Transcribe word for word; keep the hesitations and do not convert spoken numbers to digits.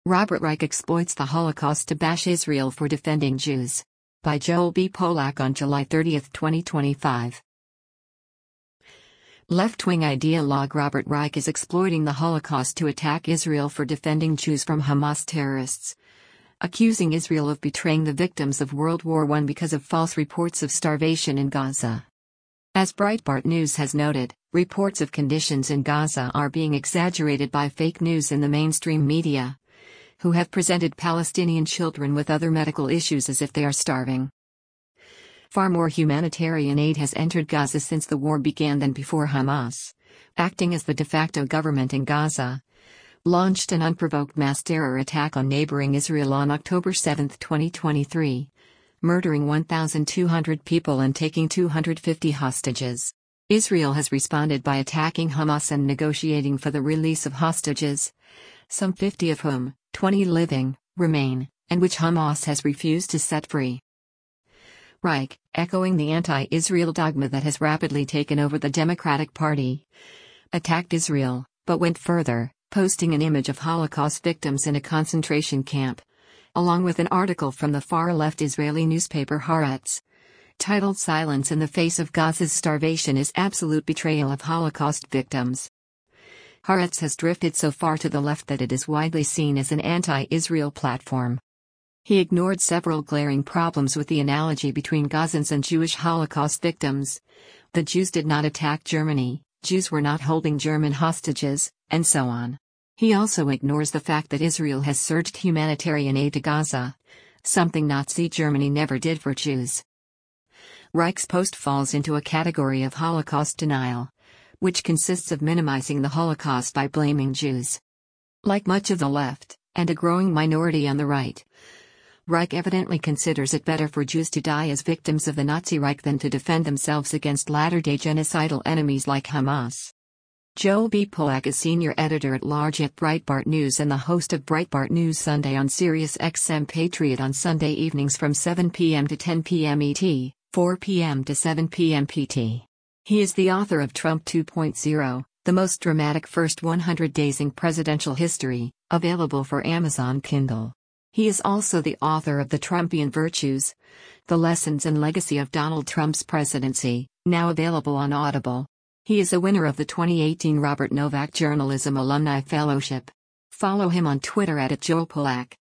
Robert Reich exploits the Holocaust to bash Israel for defending Jews. By Joel B. Polak on July thirtieth, twenty twenty-five. Left-wing ideologue Robert Reich is exploiting the Holocaust to attack Israel for defending Jews from Hamas terrorists, accusing Israel of betraying the victims of World War One because of false reports of starvation in Gaza. As Breitbart News has noted, reports of conditions in Gaza are being exaggerated by fake news in the mainstream media, who have presented Palestinian children with other medical issues as if they are starving. Far more humanitarian aid has entered Gaza since the war began than before Hamas, acting as the de facto government in Gaza, launched an unprovoked mass terror attack on neighboring Israel on October seventh, twenty twenty-three, murdering one thousand two hundred people and taking two hundred fifty hostages. Israel has responded by attacking Hamas and negotiating for the release of hostages, some fifty of whom, twenty living, remain, and which Hamas has refused to set free. Reich, echoing the anti-Israel dogma that has rapidly taken over the Democratic Party, attacked Israel, but went further, posting an image of Holocaust victims in a concentration camp, along with an article from the far-left Israeli newspaper Haaretz, titled "Silence in the Face of Gaza's Starvation is Absolute Betrayal of Holocaust Victims." Haaretz has drifted so far to the left that it is widely seen as an anti-Israel platform. He ignored several glaring problems with the analogy between Gazans and Jewish Holocaust victims. The Jews did not attack Germany, Jews were not holding German hostages, and so on. He also ignores the fact that Israel has surged humanitarian aid to Gaza, something Nazi Germany never did for Jews. Reich's post falls into a category of Holocaust denial, which consists of minimizing the Holocaust by blaming Jews. Like much of the left, and a growing minority on the right, Reich evidently considers it better for Jews to die as victims of the Nazi Reich than to defend themselves against latter-day genocidal enemies like Hamas. Joel B. Polak is senior editor-at-large at Breitbart News and the host of Breitbart News Sunday on Sirius X M Patriot on Sunday evenings from seven p m to ten p m E T, four p m to seven p m P T. He is the author of Trump two point oh, the most dramatic first one hundred days in presidential history, available for Amazon Kindle. He is also the author of The Trumpian Virtues, The Lessons and Legacy of Donald Trump's Presidency, now available on Audible. He is a winner of the twenty eighteen Robert Novak Journalism Alumni Fellowship. Follow him on Twitter at Joel Polak.